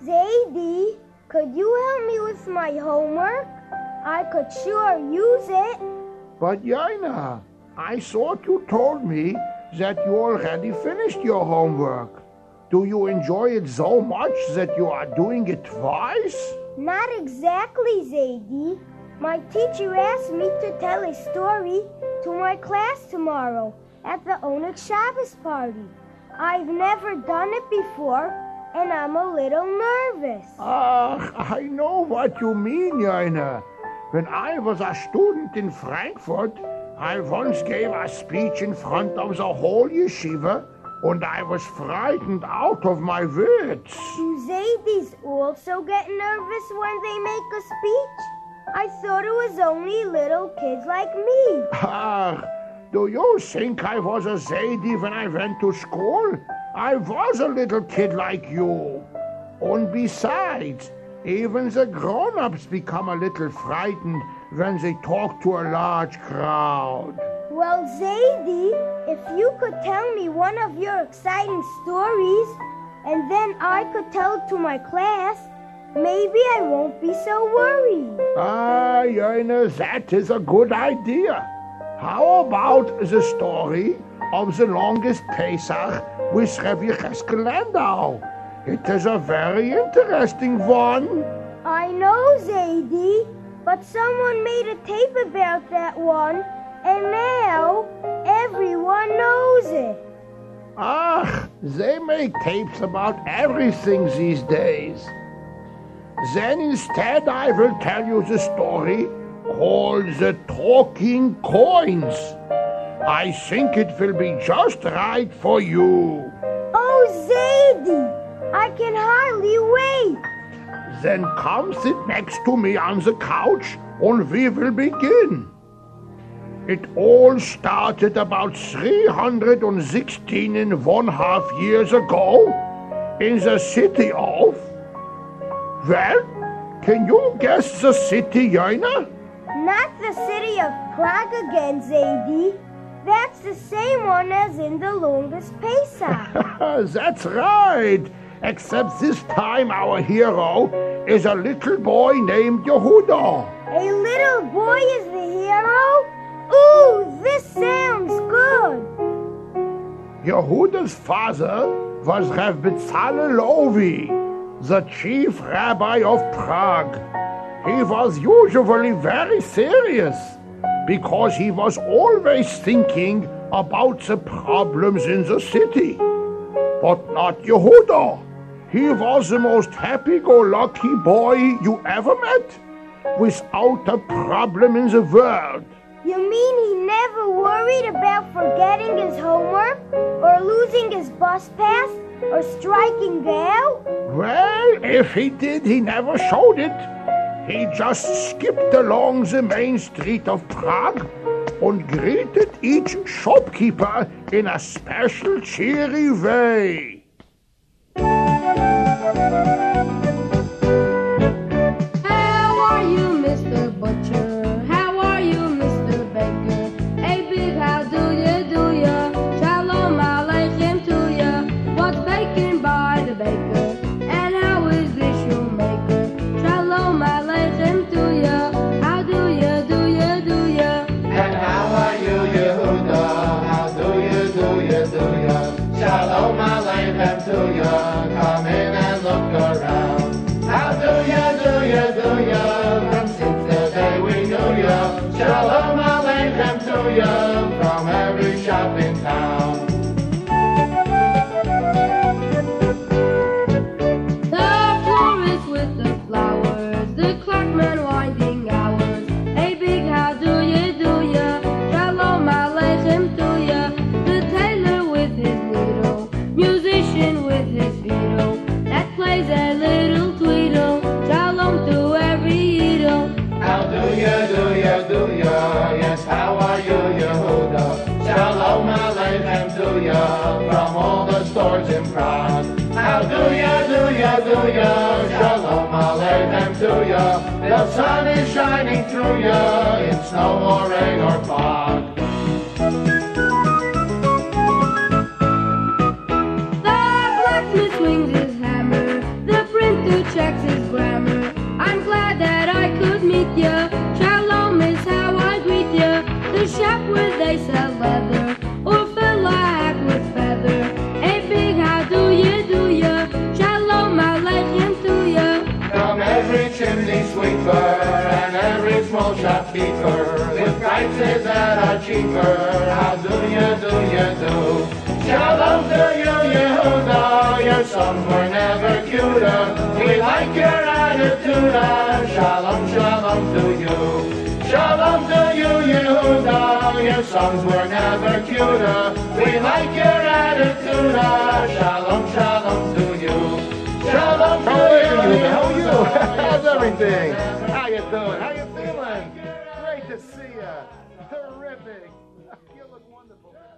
Zadie, could you help me with my homework? I could sure use it. But Jaina, I thought you told me that you already finished your homework. Do you enjoy it so much that you are doing it twice? Not exactly, Zadie. My teacher asked me to tell a story to my class tomorrow at the Oneg Shabbos party. I've never done it before, and I'm a little nervous. I know what you mean, Jaina. When I was a student in Frankfurt, I once gave a speech in front of the whole yeshiva, and I was frightened out of my wits. Do Zadies also get nervous when they make a speech? I thought it was only little kids like me. Do you think I was a Zadie when I went to school? I was a little kid like you. And besides, even the grown-ups become a little frightened when they talk to a large crowd. Well, Zadie, if you could tell me one of your exciting stories, and then I could tell it to my class, maybe I won't be so worried. Jaina, that is a good idea. How about the story of the longest Pesach with Rabbi Yecheskel Landau? It is a very interesting one. I know, Zadie, but someone made a tape about that one, and now everyone knows it. They make tapes about everything these days. Then instead I will tell you the story called The Talking Coins. I think it will be just right for you. Oh, Zadie, I can hardly wait. Then come sit next to me on the couch and we will begin. It all started about 316 and 1/2 years ago in the city of... Well, can you guess the city, Jaina? Not the city of Prague again, Zadie. That's the same one as in the longest Pesach. That's right. Except this time our hero is a little boy named Yehuda. A little boy is the hero? Ooh, this sounds good. Yehuda's father was Rav Bezalel Lovi, the chief rabbi of Prague. He was usually very serious because he was always thinking about the problems in the city. But not Yehuda. He was the most happy-go-lucky boy you ever met, without a problem in the world. You mean he never worried about forgetting his homework, or losing his bus pass, or striking out? Well, if he did, he never showed it. He just skipped along the main street of Prague and greeted each shopkeeper in a special cheery way. How are you, Mr. Butcher? How are you, Mr. Baker? Hey, big, how do ya? Shalom Aleichem to ya. What's baking by the baker? And how is this your maker? Shalom Aleichem to ya. How do ya? And how are you, Yehuda? How do ya? Shalom Aleichem to ya. Come in and look around. How do ya? From since the day we knew ya. Shalom Aleichem to ya. From every shop in town. The florist with the flowers, the clockman winding hours. Hey, big, how do ya? Shalom Aleichem to ya. The tailor with his needle, musician with his fiddle, that plays a little tweedle. Shalom to every idol. How do ya? Yes, how are you, Yehuda? Shalom Aleichem to ya. From all the stores in Prague. How do ya? Shalom Aleichem to ya. The sun is shining through ya in snow or rain or fog. The blacksmith swings his hammer, the printer keeper. How do you do? Shalom to you, Yehuda. Your songs were never cuter. We like your attitude. Shalom to you. Shalom to you, Yehuda. Your songs were never cuter. We like your attitude. Shalom to you. Shalom to you. How are you? How's everything? How you doing? How you feeling? Great to see you. Terrific. You look wonderful.